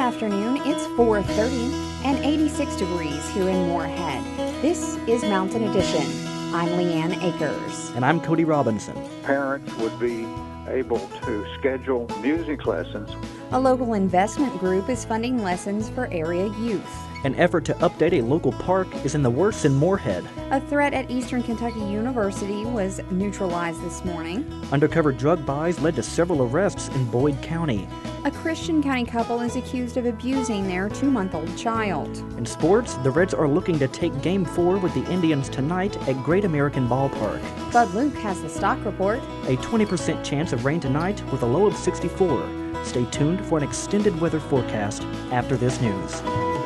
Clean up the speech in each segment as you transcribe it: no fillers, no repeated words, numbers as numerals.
afternoon. It's 4:30 and 86 degrees here in Moorhead. This is Mountain Edition. I'm Leanne Akers. And I'm Cody Robinson. Parents would be able to schedule music lessons. A local investment group is funding lessons for area youth. An effort to update a local park is in the works in Moorhead. A threat at Eastern Kentucky University was neutralized this morning. Undercover drug buys led to several arrests in Boyd County. A Christian County couple is accused of abusing their 2-month-old child. In sports, the Reds are looking to take Game 4 with the Indians tonight at Great American Ballpark. Bud Luke has the stock report. A 20% chance of rain tonight with a low of 64. Stay tuned for an extended weather forecast after this news.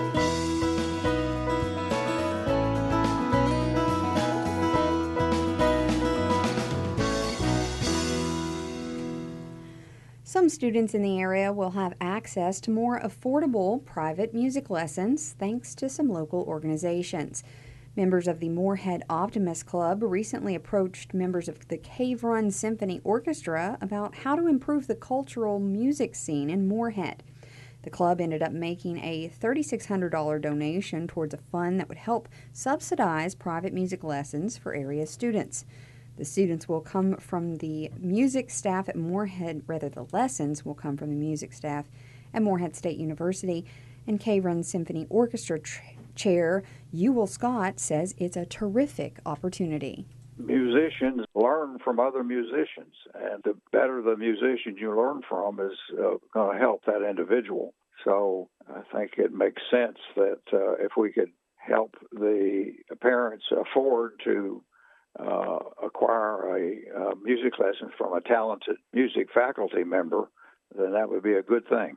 Some students in the area will have access to more affordable private music lessons thanks to some local organizations. Members of the Moorhead Optimist Club recently approached members of the Cave Run Symphony Orchestra about how to improve the cultural music scene in Moorhead. The club ended up making a $3,600 donation towards a fund that would help subsidize private music lessons for area students. The students will come from the music staff at the lessons will come from the music staff at Moorhead State University. And Cave Run Symphony Orchestra Chair Ewell Scott says it's a terrific opportunity. Musicians learn from other musicians, and the better the musician you learn from is going to help that individual. So I think it makes sense that if we could help the parents afford to acquire a music lesson from a talented music faculty member, then that would be a good thing.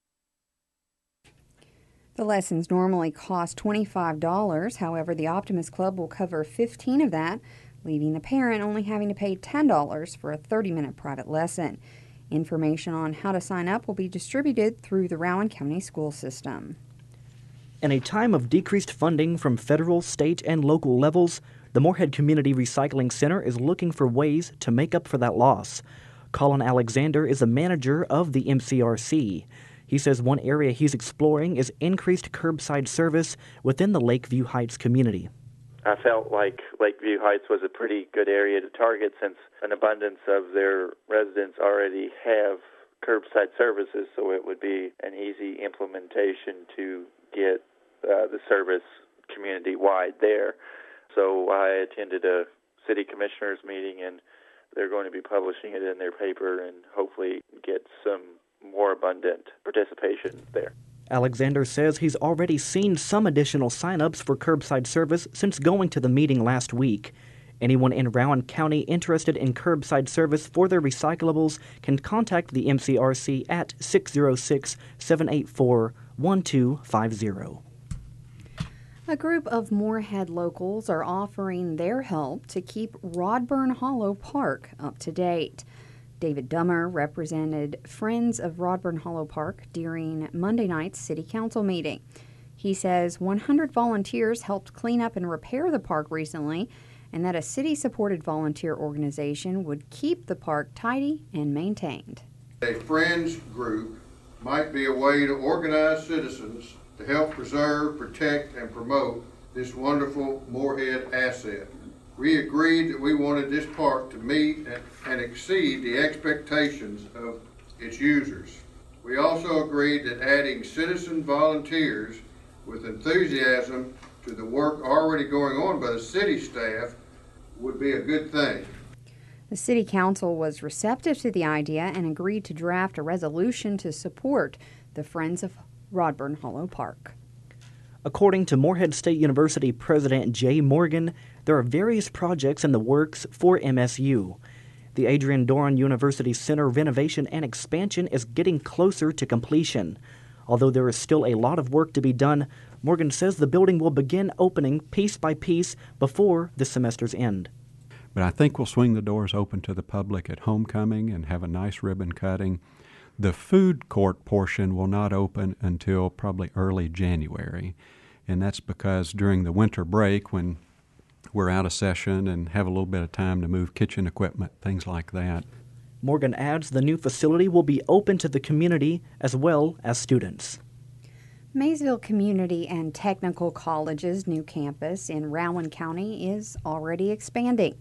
The lessons normally cost $25. However, the Optimist Club will cover $15 of that, leaving the parent only having to pay $10 for a 30-minute private lesson. Information on how to sign up will be distributed through the Rowan County school system. In a time of decreased funding from federal, state, and local levels, the Moorhead Community Recycling Center is looking for ways to make up for that loss. Colin Alexander is a manager of the MCRC. He says one area he's exploring is increased curbside service within the Lakeview Heights community. I felt like Lakeview Heights was a pretty good area to target since an abundance of their residents already have curbside services, so it would be an easy implementation to get the service community-wide there. So I attended a city commissioners meeting, and they're going to be publishing it in their paper and hopefully get some more abundant participation there. Alexander says he's already seen some additional sign-ups for curbside service since going to the meeting last week. Anyone in Rowan County interested in curbside service for their recyclables can contact the MCRC at 606-784-1250. A group of Moorhead locals are offering their help to keep Rodburn Hollow Park up to date. David Dummer represented Friends of Rodburn Hollow Park during Monday night's City Council meeting. He says 100 volunteers helped clean up and repair the park recently, and that a city-supported volunteer organization would keep the park tidy and maintained. A Friends group might be a way to organize citizens to help preserve, protect, and promote this wonderful Moorhead asset. We agreed that we wanted this park to meet and exceed the expectations of its users. We also agreed that adding citizen volunteers with enthusiasm to the work already going on by the city staff would be a good thing. The City Council was receptive to the idea and agreed to draft a resolution to support the Friends of Rodburn Hollow Park. According to Moorhead State University President Jay Morgan, there are various projects in the works for MSU. The Adrian Doran University Center renovation and expansion is getting closer to completion. Although there is still a lot of work to be done, Morgan says the building will begin opening piece by piece before the semester's end. But I think we'll swing the doors open to the public at homecoming and have a nice ribbon cutting. The food court portion will not open until probably early January, and that's because during the winter break, when we're out of session and have a little bit of time to move kitchen equipment, things like that. Morgan adds the new facility will be open to the community as well as students. Maysville Community and Technical College's new campus in Rowan County is already expanding.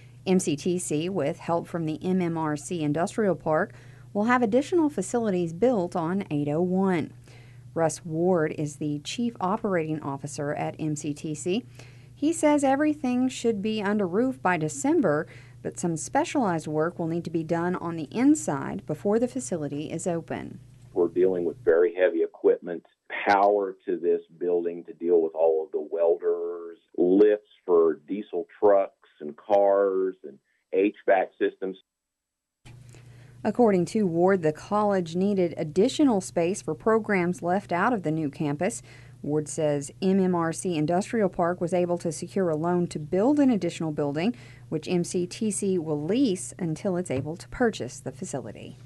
MCTC, with help from the MMRC Industrial Park, will have additional facilities built on 801. Russ Ward is the Chief Operating Officer at MCTC. He says everything should be under roof by December, but some specialized work will need to be done on the inside before the facility is open. We're dealing with very heavy equipment, power to this building to deal with all of the welders, lifts for diesel trucks and cars, and HVAC systems. According to Ward, the college needed additional space for programs left out of the new campus. Ward says MMRC Industrial Park was able to secure a loan to build an additional building, which MCTC will lease until it's able to purchase the facility.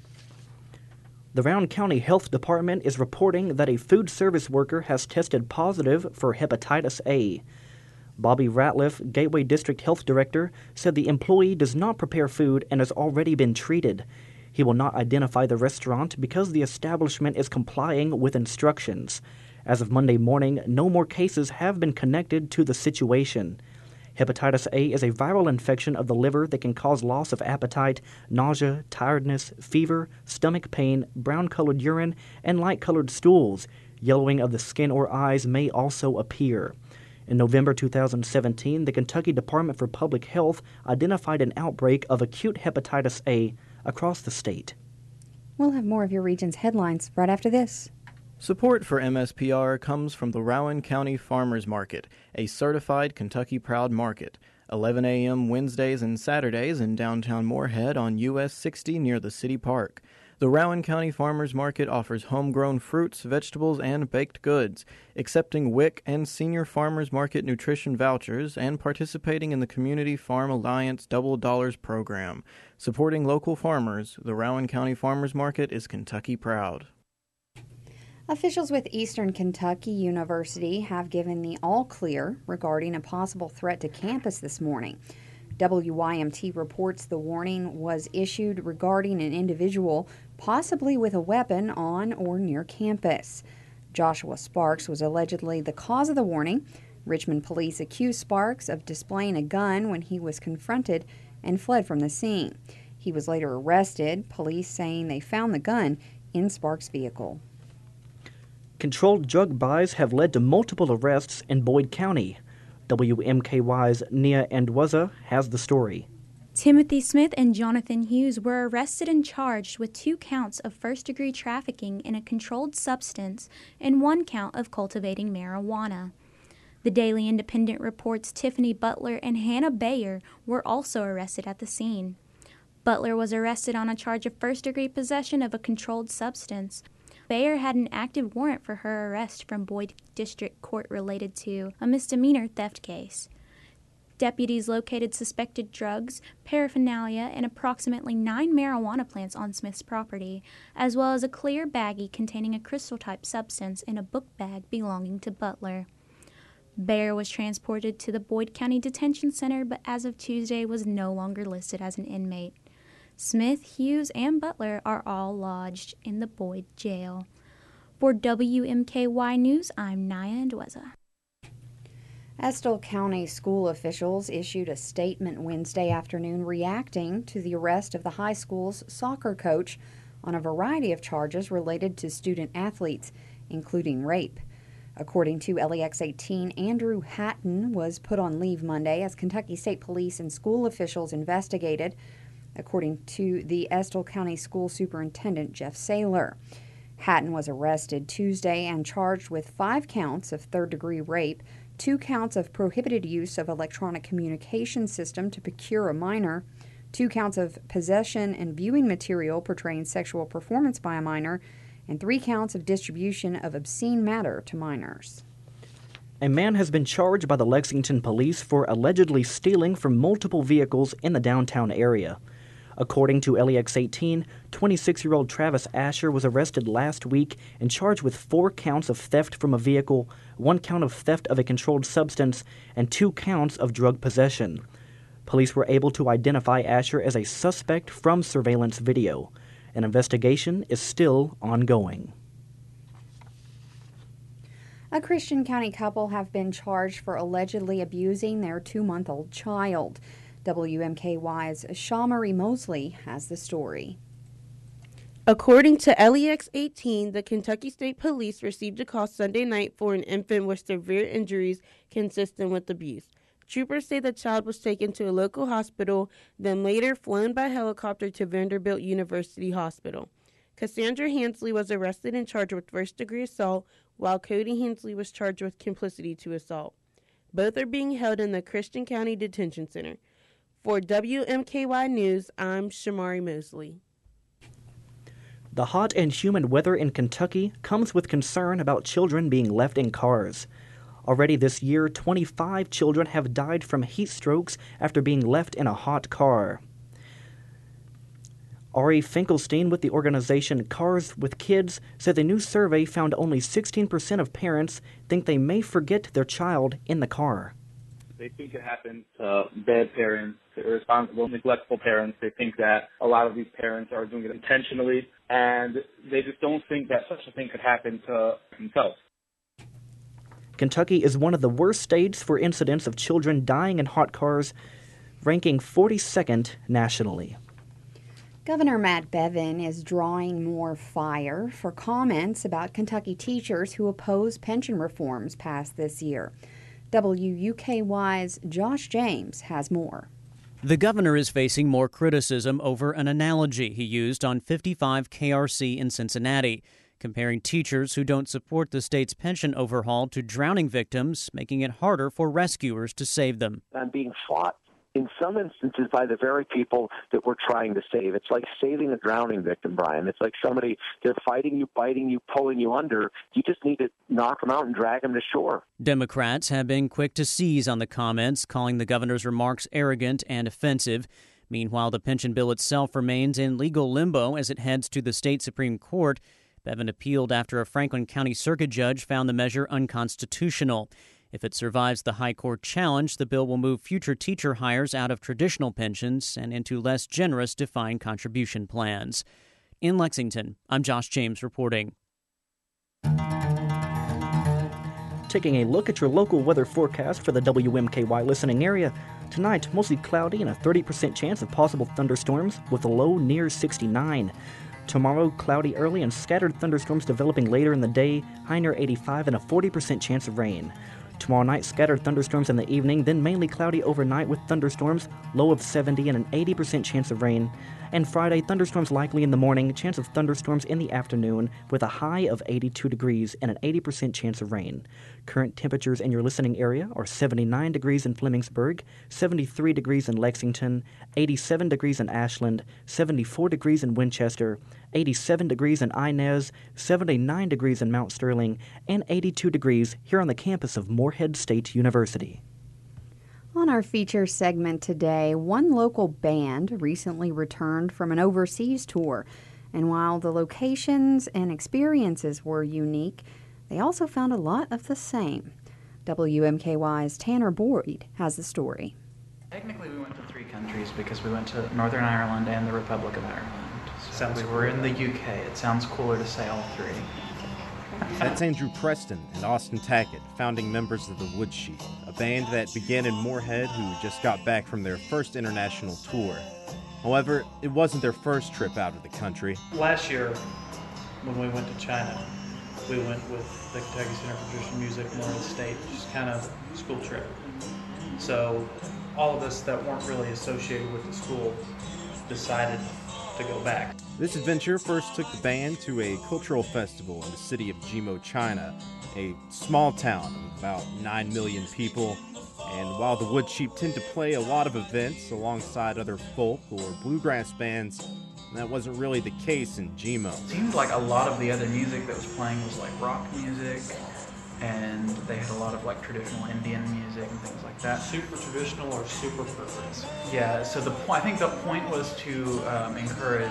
The Rowan County Health Department is reporting that a food service worker has tested positive for hepatitis A. Bobby Ratliff, Gateway District Health Director, said the employee does not prepare food and has already been treated. He will not identify the restaurant because the establishment is complying with instructions. As of Monday morning, no more cases have been connected to the situation. Hepatitis A is a viral infection of the liver that can cause loss of appetite, nausea, tiredness, fever, stomach pain, brown-colored urine, and light-colored stools. Yellowing of the skin or eyes may also appear. In November 2017, the Kentucky Department for Public Health identified an outbreak of acute hepatitis A across the state. We'll have more of your region's headlines right after this. Support for MSPR comes from the Rowan County Farmers Market, a certified Kentucky Proud market. 11 a.m. Wednesdays and Saturdays in downtown Moorhead on US 60 near the city park. The Rowan County Farmers Market offers homegrown fruits, vegetables, and baked goods, accepting WIC and Senior Farmers Market nutrition vouchers, and participating in the Community Farm Alliance Double Dollars program. Supporting local farmers, the Rowan County Farmers Market is Kentucky Proud. Officials with Eastern Kentucky University have given the all-clear regarding a possible threat to campus this morning. WYMT reports the warning was issued regarding an individual possibly with a weapon on or near campus. Joshua Sparks was allegedly the cause of the warning. Richmond police accused Sparks of displaying a gun when he was confronted and fled from the scene. He was later arrested, police saying they found the gun in Sparks' vehicle. Controlled drug buys have led to multiple arrests in Boyd County. WMKY's Nia Andwaza has the story. Timothy Smith and Jonathan Hughes were arrested and charged with 2 counts of first-degree trafficking in a controlled substance and 1 count of cultivating marijuana. The Daily Independent reports Tiffany Butler and Hannah Bayer were also arrested at the scene. Butler was arrested on a charge of first-degree possession of a controlled substance. Bayer had an active warrant for her arrest from Boyd District Court related to a misdemeanor theft case. Deputies located suspected drugs, paraphernalia, and approximately 9 marijuana plants on Smith's property, as well as a clear baggie containing a crystal-type substance in a book bag belonging to Butler. Bayer was transported to the Boyd County Detention Center, but as of Tuesday was no longer listed as an inmate. Smith, Hughes, and Butler are all lodged in the Boyd jail. For WMKY News, I'm Nia Andweza. Estill County school officials issued a statement Wednesday afternoon reacting to the arrest of the high school's soccer coach on a variety of charges related to student athletes, including rape. According to LEX 18, Andrew Hatton was put on leave Monday as Kentucky State Police and school officials investigated, according to the Estill County School Superintendent Jeff Saylor. Hatton was arrested Tuesday and charged with 5 counts of third-degree rape, 2 counts of prohibited use of electronic communication system to procure a minor, 2 counts of possession and viewing material portraying sexual performance by a minor, and 3 counts of distribution of obscene matter to minors. A man has been charged by the Lexington police for allegedly stealing from multiple vehicles in the downtown area. According to LEX 18, 26-year-old Travis Asher was arrested last week and charged with 4 counts of theft from a vehicle, 1 count of theft of a controlled substance, and 2 counts of drug possession. Police were able to identify Asher as a suspect from surveillance video. An investigation is still ongoing. A Christian County couple have been charged for allegedly abusing their 2-month-old child. WMKY's Shamari Mosley has the story. According to LEX 18, the Kentucky State Police received a call Sunday night for an infant with severe injuries consistent with abuse. Troopers say the child was taken to a local hospital, then later flown by helicopter to Vanderbilt University Hospital. Cassandra Hansley was arrested and charged with first-degree assault, while Cody Hansley was charged with complicity to assault. Both are being held in the Christian County Detention Center. For WMKY News, I'm Shamari Mosley. The hot and humid weather in Kentucky comes with concern about children being left in cars. Already this year, 25 children have died from heat strokes after being left in a hot car. Ari Finkelstein with the organization Cars with Kids said the new survey found only 16% of parents think they may forget their child in the car. They think it happens to bad parents, to irresponsible, neglectful parents. They think that a lot of these parents are doing it intentionally, and they just don't think that such a thing could happen to themselves. Kentucky is one of the worst states for incidents of children dying in hot cars, ranking 42nd nationally. Governor Matt Bevin is drawing more fire for comments about Kentucky teachers who oppose pension reforms passed this year. WUKY's Josh James has more. The governor is facing more criticism over an analogy he used on 55 KRC in Cincinnati, comparing teachers who don't support the state's pension overhaul to drowning victims, making it harder for rescuers to save them. I'm being fought in some instances by the very people that we're trying to save. It's like saving a drowning victim, Brian. It's like somebody, they're fighting you, biting you, pulling you under. You just need to knock them out and drag them to shore. Democrats have been quick to seize on the comments, calling the governor's remarks arrogant and offensive. Meanwhile, the pension bill itself remains in legal limbo as it heads to the state Supreme Court. Bevin appealed after a Franklin County Circuit judge found the measure unconstitutional. If it survives the high court challenge, the bill will move future teacher hires out of traditional pensions and into less generous defined contribution plans. In Lexington, I'm Josh James reporting. Taking a look at your local weather forecast for the WMKY listening area. Tonight, mostly cloudy and a 30% chance of possible thunderstorms with a low near 69. Tomorrow, cloudy early and scattered thunderstorms developing later in the day, high near 85 and a 40% chance of rain. Tomorrow night, scattered thunderstorms in the evening, then mainly cloudy overnight with thunderstorms, low of 70 and an 80% chance of rain. And Friday, thunderstorms likely in the morning, chance of thunderstorms in the afternoon with a high of 82 degrees and an 80% chance of rain. Current temperatures in your listening area are 79 degrees in Flemingsburg, 73 degrees in Lexington, 87 degrees in Ashland, 74 degrees in Winchester, 87 degrees in Inez, 79 degrees in Mount Sterling, and 82 degrees here on the campus of Morehead State University. On our feature segment today, one local band recently returned from an overseas tour, and while the locations and experiences were unique, they also found a lot of the same. WMKY's Tanner Boyd has the story. Technically, we went to 3 countries because we went to Northern Ireland and the Republic of Ireland. So we were in the UK. It sounds cooler to say all 3. That's Andrew Preston and Austin Tackett, founding members of the Woodsheep, a band that began in Morehead who just got back from their first international tour. However, it wasn't their first trip out of the country. Last year, when we went to China, we went with the Kentucky Center for Traditional Music, Morehead State, just kind of school trip. So all of us that weren't really associated with the school decided to go back. This adventure first took the band to a cultural festival in the city of Jimo, China, a small town of about 9 million people. And while the Woodsheep tend to play a lot of events alongside other folk or bluegrass bands, that wasn't really the case in Jimo. It seemed like a lot of the other music that was playing was like rock music, and they had a lot of like traditional Indian music and things like that. Super traditional or super progressive? Yeah, so I think the point was to encourage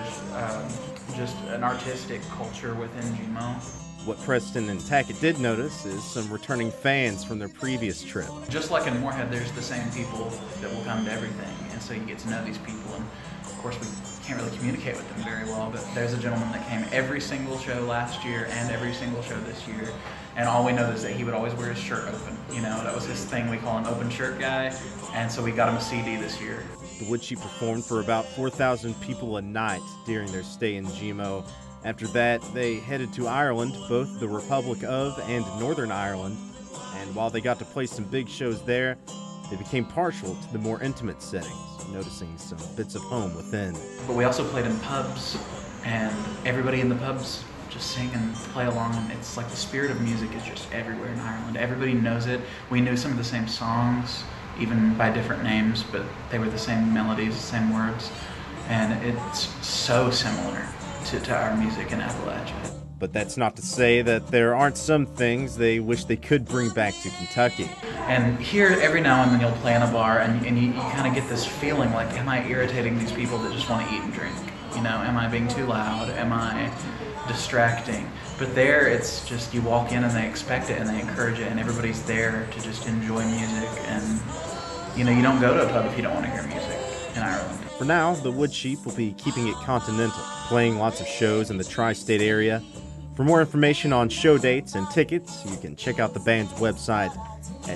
just an artistic culture within Jimo. What Preston and Tackett did notice is some returning fans from their previous trip. Just like in Morehead, there's the same people that will come to everything, and so you get to know these people. And of course, we can't really communicate with them very well, but there's a gentleman that came every single show last year and every single show this year, and all we know is that he would always wear his shirt open. You know, that was his thing. We call him open shirt guy, and so we got him a CD this year. The Woodsheep performed for about 4,000 people a night during their stay in Gmo. After that, they headed to Ireland, both the Republic of and Northern Ireland, and while they got to play some big shows there, they became partial to the more intimate settings, noticing some bits of home within. But we also played in pubs, and everybody in the pubs just sing and play along, and it's like the spirit of music is just everywhere in Ireland. Everybody knows it. We knew some of the same songs, even by different names, but they were the same melodies, the same words, and it's so similar to our music in Appalachia. But that's not to say that there aren't some things they wish they could bring back to Kentucky. And here, every now and then you'll play in a bar, and you kind of get this feeling like, am I irritating these people that just want to eat and drink? You know, am I being too loud? Am I distracting? But there, it's just you walk in and they expect it and they encourage it, and everybody's there to just enjoy music. And, you know, you don't go to a pub if you don't want to hear music in Ireland. For now, the Woodsheep will be keeping it continental, playing lots of shows in the tri-state area. For more information on show dates and tickets, you can check out the band's website at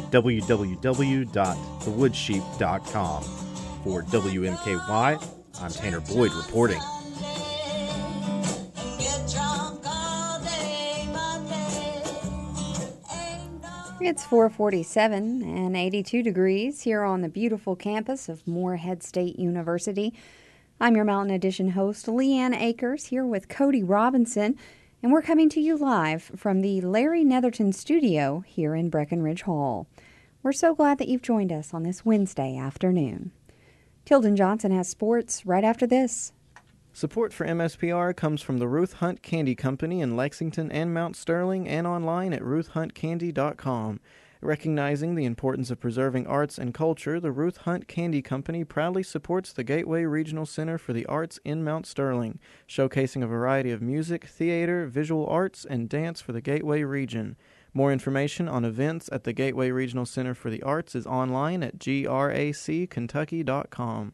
www.thewoodsheep.com. For WMKY, I'm Tanner Boyd reporting. It's 4:47 and 82 degrees here on the beautiful campus of Morehead State University. I'm your Mountain Edition host, Leanne Akers, here with Cody Robinson, and we're coming to you live from the Larry Netherton studio here in Breckenridge Hall. We're so glad that you've joined us on this Wednesday afternoon. Tilden Johnson has sports right after this. Support for MSPR comes from the Ruth Hunt Candy Company in Lexington and Mount Sterling, and online at ruthhuntcandy.com. Recognizing the importance of preserving arts and culture, the Ruth Hunt Candy Company proudly supports the Gateway Regional Center for the Arts in Mount Sterling, showcasing a variety of music, theater, visual arts, and dance for the Gateway region. More information on events at the Gateway Regional Center for the Arts is online at grackentucky.com.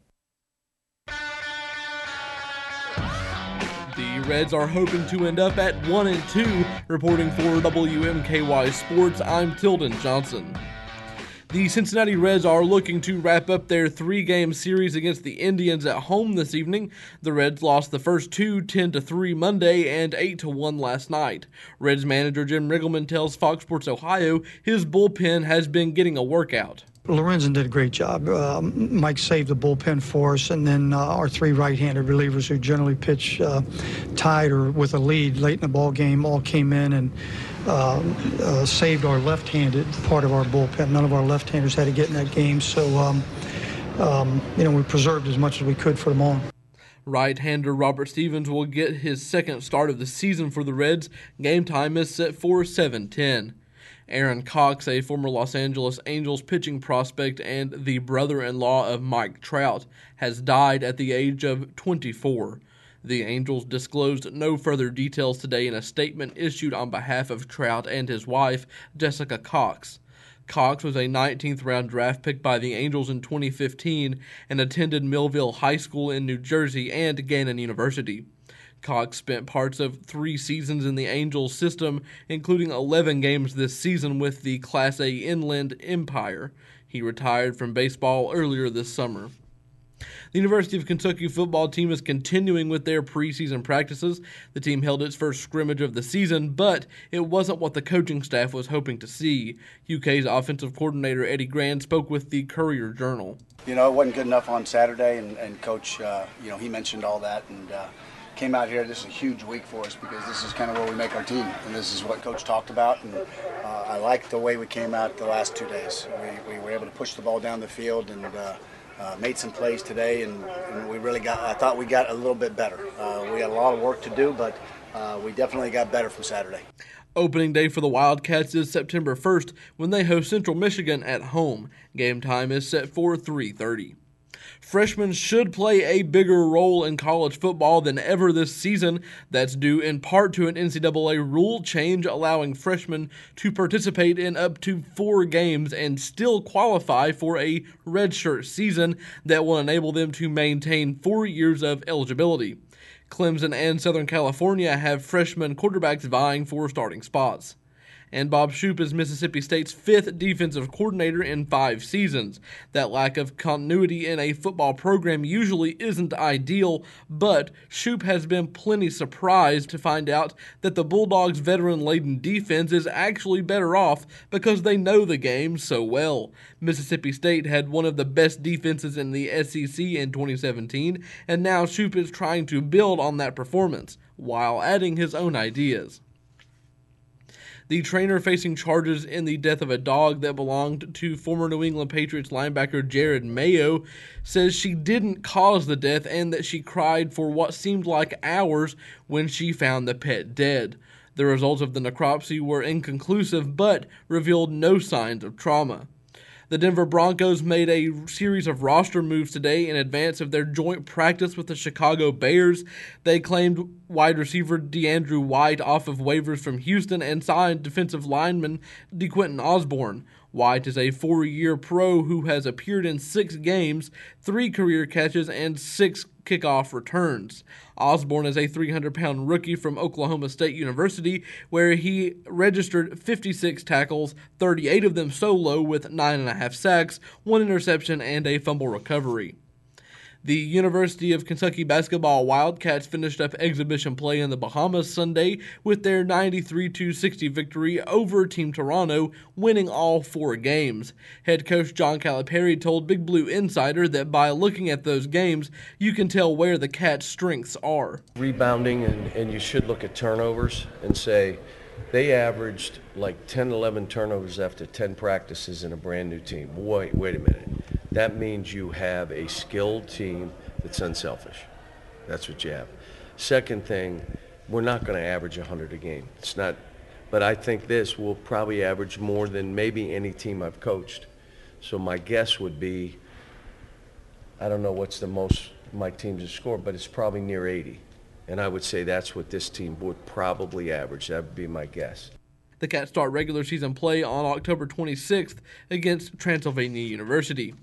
The Reds are hoping to end up at 1-2. Reporting for WMKY Sports, I'm Tilden Johnson. The Cincinnati Reds are looking to wrap up their 3-game series against the Indians at home this evening. The Reds lost the first two 10-3 Monday and 8-1 last night. Reds manager Jim Riggleman tells Fox Sports Ohio his bullpen has been getting a workout. Lorenzen did a great job. Mike saved the bullpen for us, and then our three right-handed relievers who generally pitch tied or with a lead late in the ball game all came in and saved our left-handed part of our bullpen. None of our left-handers had to get in that game, so we preserved as much as we could for them all. Right-hander Robert Stevens will get his second start of the season for the Reds. Game time is set for 7:10. Aaron Cox, a former Los Angeles Angels pitching prospect and the brother-in-law of Mike Trout, has died at the age of 24. The Angels disclosed no further details today in a statement issued on behalf of Trout and his wife, Jessica Cox. Cox was a 19th-round draft pick by the Angels in 2015 and attended Millville High School in New Jersey and Gannon University. Cox spent parts of 3 seasons in the Angels system, including 11 games this season with the Class A Inland Empire. He retired from baseball earlier this summer. The University of Kentucky football team is continuing with their preseason practices. The team held its first scrimmage of the season, but it wasn't what the coaching staff was hoping to see. UK's offensive coordinator Eddie Grand spoke with the Courier-Journal. It wasn't good enough on Saturday, and Coach, he mentioned all that, and came out here. This is a huge week for us because this is kind of where we make our team, and this is what Coach talked about, and I like the way we came out the last 2 days. We were able to push the ball down the field and made some plays today, and we really I thought we got a little bit better. We got a lot of work to do, but we definitely got better from Saturday. Opening day for the Wildcats is September 1st when they host Central Michigan at home. Game time is set for 3:30. Freshmen should play a bigger role in college football than ever this season. That's due in part to an NCAA rule change allowing freshmen to participate in up to 4 games and still qualify for a redshirt season that will enable them to maintain 4 years of eligibility. Clemson and Southern California have freshman quarterbacks vying for starting spots. And Bob Shoop is Mississippi State's 5th defensive coordinator in 5 seasons. That lack of continuity in a football program usually isn't ideal, but Shoop has been plenty surprised to find out that the Bulldogs' veteran-laden defense is actually better off because they know the game so well. Mississippi State had one of the best defenses in the SEC in 2017, and now Shoop is trying to build on that performance while adding his own ideas. The trainer facing charges in the death of a dog that belonged to former New England Patriots linebacker Jared Mayo says she didn't cause the death and that she cried for what seemed like hours when she found the pet dead. The results of the necropsy were inconclusive but revealed no signs of trauma. The Denver Broncos made a series of roster moves today in advance of their joint practice with the Chicago Bears. They claimed wide receiver DeAndrew White off of waivers from Houston and signed defensive lineman DeQuinton Osborne. White is a 4-year pro who has appeared in 6 games, 3 career catches, and 6 kickoff returns. Osborne is a 300-pound rookie from Oklahoma State University, where he registered 56 tackles, 38 of them solo with 9.5 sacks, 1 interception, and a fumble recovery. The University of Kentucky basketball Wildcats finished up exhibition play in the Bahamas Sunday with their 93-60 victory over Team Toronto, winning all 4 games. Head coach John Calipari told Big Blue Insider that by looking at those games, you can tell where the Cats' strengths are. Rebounding, and you should look at turnovers and say they averaged like 10, 11 turnovers after 10 practices in a brand new team. Wait a minute. That means you have a skilled team that's unselfish. That's what you have. Second thing, we're not going to average 100 a game. It's not, but I think this will probably average more than maybe any team I've coached. So my guess would be, I don't know what's the most my teams have scored, but it's probably near 80. And I would say that's what this team would probably average. That would be my guess. The Cats start regular season play on October 26th against Transylvania University.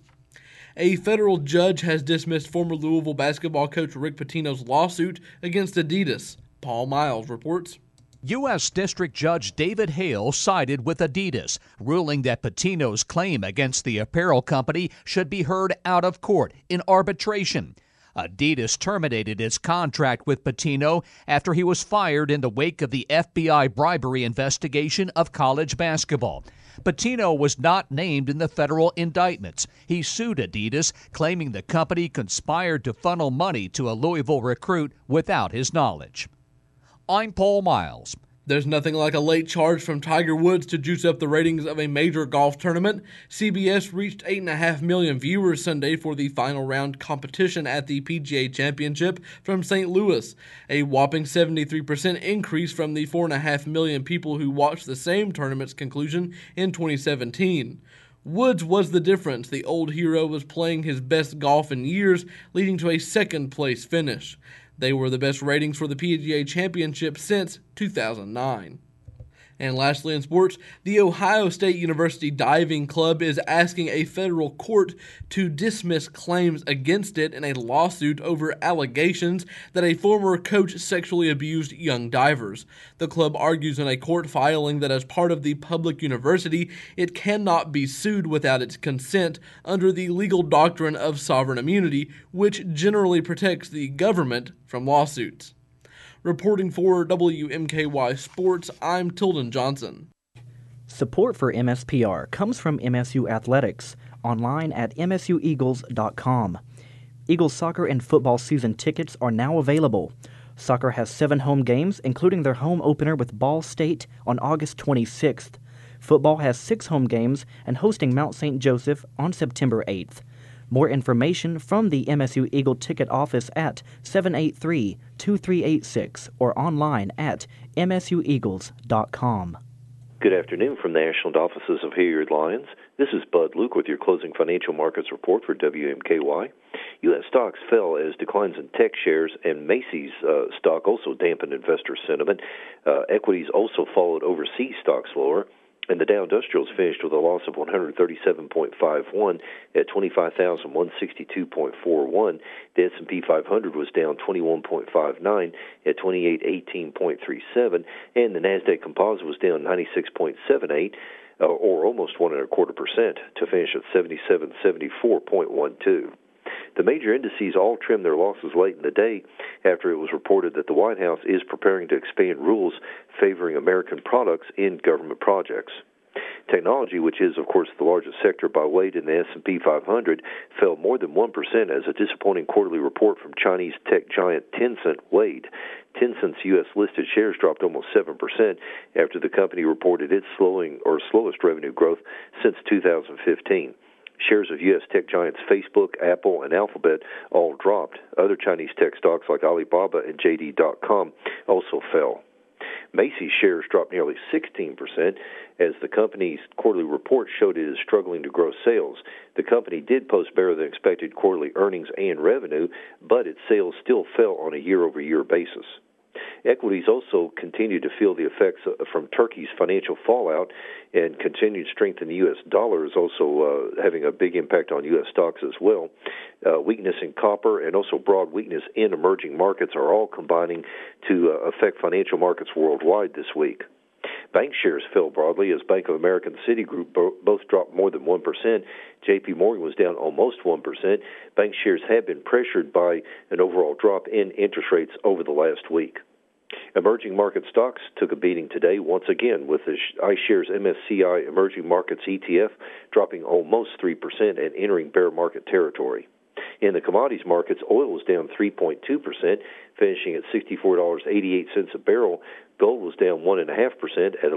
A federal judge has dismissed former Louisville basketball coach Rick Pitino's lawsuit against Adidas. Paul Miles reports. U.S. District Judge David Hale sided with Adidas, ruling that Pitino's claim against the apparel company should be heard out of court in arbitration. Adidas terminated its contract with Pitino after he was fired in the wake of the FBI bribery investigation of college basketball. Pitino was not named in the federal indictments. He sued Adidas, claiming the company conspired to funnel money to a Louisville recruit without his knowledge. I'm Paul Miles. There's nothing like a late charge from Tiger Woods to juice up the ratings of a major golf tournament. CBS reached 8.5 million viewers Sunday for the final round competition at the PGA Championship from St. Louis, a whopping 73% increase from the 4.5 million people who watched the same tournament's conclusion in 2017. Woods was the difference. The old hero was playing his best golf in years, leading to a second-place finish. They were the best ratings for the PGA Championship since 2009. And lastly in sports, the Ohio State University Diving Club is asking a federal court to dismiss claims against it in a lawsuit over allegations that a former coach sexually abused young divers. The club argues in a court filing that as part of the public university, it cannot be sued without its consent under the legal doctrine of sovereign immunity, which generally protects the government from lawsuits. Reporting for WMKY Sports, I'm Tilden Johnson. Support for MSPR comes from MSU Athletics, online at msueagles.com. Eagles soccer and football season tickets are now available. Soccer has 7 home games, including their home opener with Ball State on August 26th. Football has 6 home games and hosting Mount St. Joseph on September 8th. More information from the MSU Eagle Ticket Office at 783-2386 or online at msueagles.com. Good afternoon from the National Offices of Hilliard Lyons. This is Bud Luke with your closing financial markets report for WMKY. U.S. stocks fell as declines in tech shares and Macy's stock also dampened investor sentiment. Equities also followed overseas stocks lower. And the Dow Industrials finished with a loss of 137.51 at 25,162.41. The S&P 500 was down 21.59 at 2818.37, and the Nasdaq Composite was down 96.78, or almost 1.25%, to finish at 7774.12. The major indices all trimmed their losses late in the day after it was reported that the White House is preparing to expand rules favoring American products in government projects. Technology, which is, of course, the largest sector by weight in the S&P 500, fell more than 1% as a disappointing quarterly report from Chinese tech giant Tencent weighed. Tencent's U.S.-listed shares dropped almost 7% after the company reported its slowest revenue growth since 2015. Shares of U.S. tech giants Facebook, Apple, and Alphabet all dropped. Other Chinese tech stocks like Alibaba and JD.com also fell. Macy's shares dropped nearly 16% as the company's quarterly report showed it is struggling to grow sales. The company did post better than expected quarterly earnings and revenue, but its sales still fell on a year-over-year basis. Equities also continue to feel the effects from Turkey's financial fallout, and continued strength in the U.S. dollar is also having a big impact on U.S. stocks as well. Weakness in copper and also broad weakness in emerging markets are all combining to affect financial markets worldwide this week. Bank shares fell broadly as Bank of America and Citigroup both dropped more than 1%. J.P. Morgan was down almost 1%. Bank shares have been pressured by an overall drop in interest rates over the last week. Emerging market stocks took a beating today once again, with the iShares MSCI Emerging Markets ETF dropping almost 3% and entering bear market territory. In the commodities markets, oil was down 3.2%, finishing at $64.88 a barrel. Gold was down 1.5% at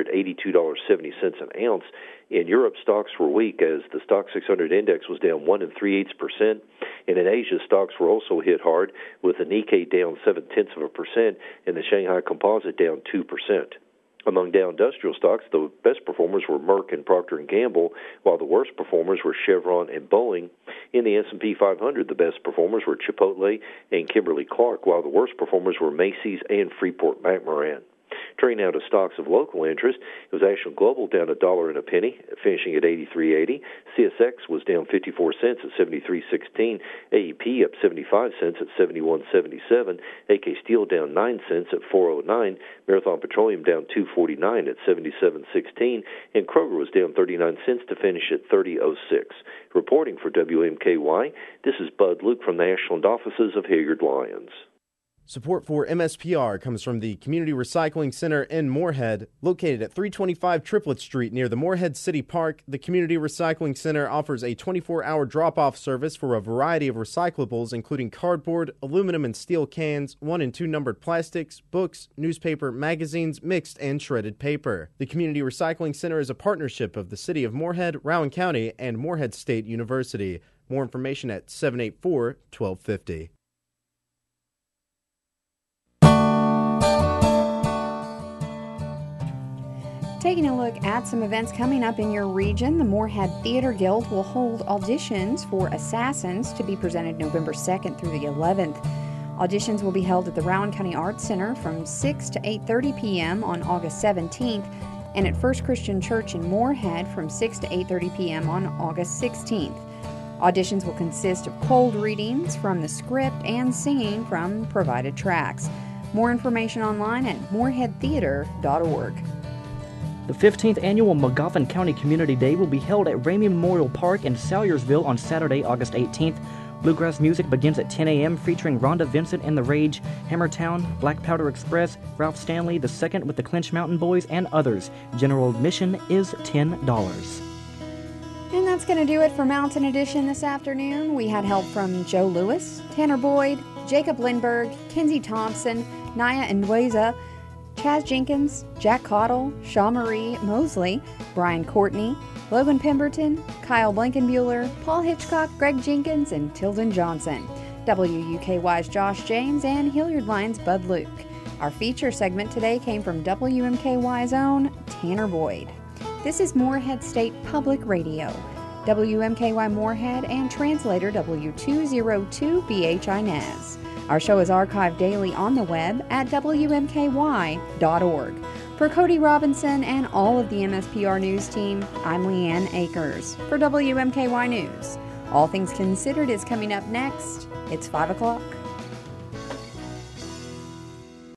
$1,182.70 an ounce. In Europe, stocks were weak as the Stock 600 index was down 1.38%. And in Asia, stocks were also hit hard, with the Nikkei down 0.7% and the Shanghai Composite down 2%. Among Dow Industrial stocks, the best performers were Merck and Procter & Gamble, while the worst performers were Chevron and Boeing. In the S&P 500, the best performers were Chipotle and Kimberly-Clark, while the worst performers were Macy's and Freeport-McMoRan. Turning now to stocks of local interest, it was Ashland Global down $1.01, finishing at $83.80. CSX was down 54 cents at $73.16. AEP up 75 cents at $71.77. AK Steel down 9 cents at $4.09. Marathon Petroleum down $2.49 at $77.16. And Kroger was down 39 cents to finish at $30.06. Reporting for WMKY, this is Bud Luke from the Ashland offices of Hilliard Lyons. Support for MSPR comes from the Community Recycling Center in Moorhead. Located at 325 Triplet Street near the Moorhead City Park, the Community Recycling Center offers a 24-hour drop-off service for a variety of recyclables, including cardboard, aluminum and steel cans, 1 and 2 numbered plastics, books, newspaper, magazines, mixed and shredded paper. The Community Recycling Center is a partnership of the City of Moorhead, Rowan County, and Moorhead State University. More information at 784-1250. Taking a look at some events coming up in your region, the Moorhead Theater Guild will hold auditions for Assassins to be presented November 2nd through the 11th. Auditions will be held at the Rowan County Arts Center from 6 to 8:30 p.m. on August 17th and at First Christian Church in Moorhead from 6 to 8:30 p.m. on August 16th. Auditions will consist of cold readings from the script and singing from provided tracks. More information online at moorheadtheater.org. The 15th annual Magoffin County Community Day will be held at Ramey Memorial Park in Salyersville on Saturday, August 18th. Bluegrass music begins at 10 a.m. featuring Rhonda Vincent and the Rage, Hammertown, Black Powder Express, Ralph Stanley II with the Clinch Mountain Boys, and others. General admission is $10. And that's going to do it for Mountain Edition this afternoon. We had help from Joe Lewis, Tanner Boyd, Jacob Lindberg, Kenzie Thompson, Naya Ndweza, Chaz Jenkins, Jack Cottle, Shaw Marie Mosley, Brian Courtney, Logan Pemberton, Kyle Blankenbuehler, Paul Hitchcock, Greg Jenkins, and Tilden Johnson. WUKY's Josh James and Hilliard Lyons' Bud Luke. Our feature segment today came from WMKY's own Tanner Boyd. This is Morehead State Public Radio, WMKY Morehead and translator W202 BHI Nez. Our show is archived daily on the web at WMKY.org. For Cody Robinson and all of the MSPR News team, I'm Leanne Akers for WMKY News. All Things Considered is coming up next. It's 5 o'clock.